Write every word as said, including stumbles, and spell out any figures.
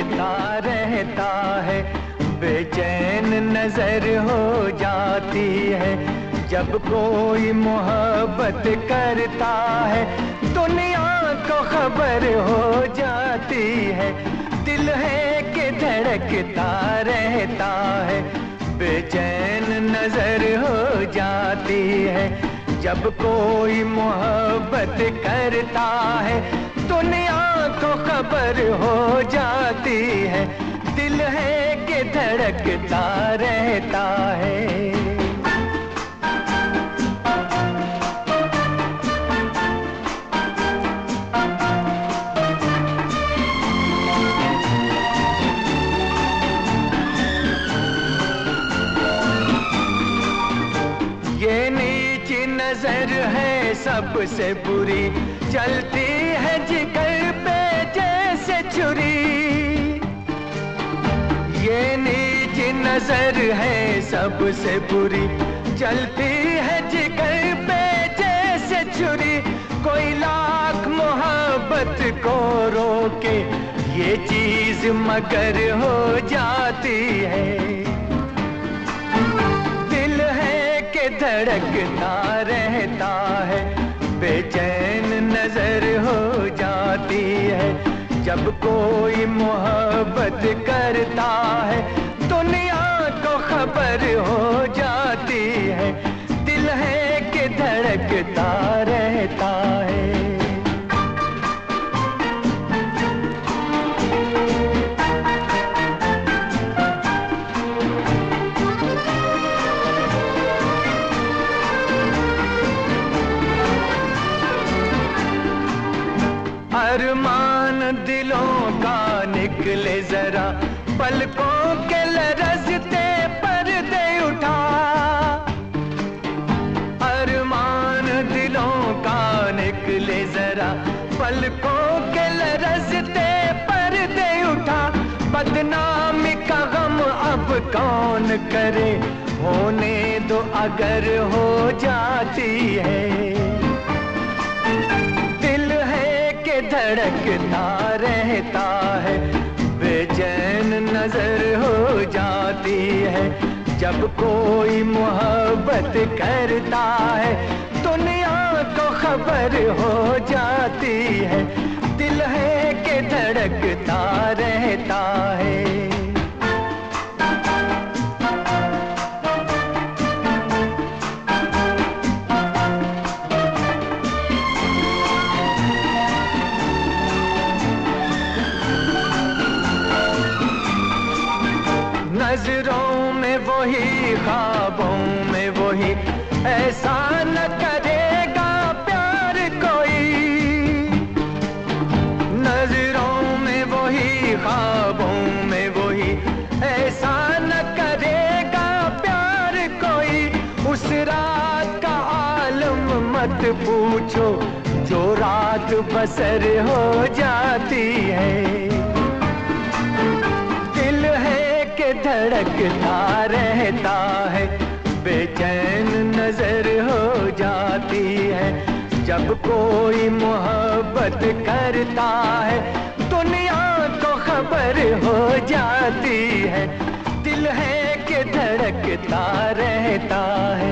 धड़कता रहता है, बेचैन नजर हो जाती है जब कोई मोहब्बत करता है। दुनिया को खबर हो जाती है, दिल है कि धड़कता रहता है, बेचैन नजर हो जाती है जब कोई मोहब्बत करता है। दुनिया को खबर हो जाती है, दिल है कि धड़कता रहता है। ये नीची नजर है सबसे बुरी, चलती है जिगर पे जैसे छुरी। ये नीची नजर है सबसे बुरी, चलती है जिगर पे जैसे छुरी। कोई लाख मोहब्बत को रोके, ये चीज मगर हो जाती है। दिल है कि धड़कता रहता है, बेचैन नजर हो जाती है जब कोई मोहब्बत करता है। दुनिया को खबर हो जाती है, दिल है कि धड़कता रहता है। अरमान दिलों का निकले जरा, पलकों के लरजते पर्दे उठा। अरमान दिलों का निकले जरा, पलकों के लरजते पर्दे उठा। बदनामी का गम अब कौन करे, होने दो अगर हो जाती है। धड़कता रहता है, बेचैन नजर हो जाती है जब कोई मोहब्बत करता है। दुनिया को खबर हो जाती है, दिल है कि धड़कता रहता है। नजरों में वही, ख्वाबों में वही, ऐसा न करेगा प्यार कोई। नजरों में वही, ख्वाबों में वही, ऐसा न करेगा प्यार कोई। उस रात का आलम मत पूछो जो रात बसर हो जाती है। धड़कता रहता है, बेचैन नजर हो जाती है जब कोई मोहब्बत करता है। दुनिया को खबर हो जाती है, दिल है कि धड़कता रहता है।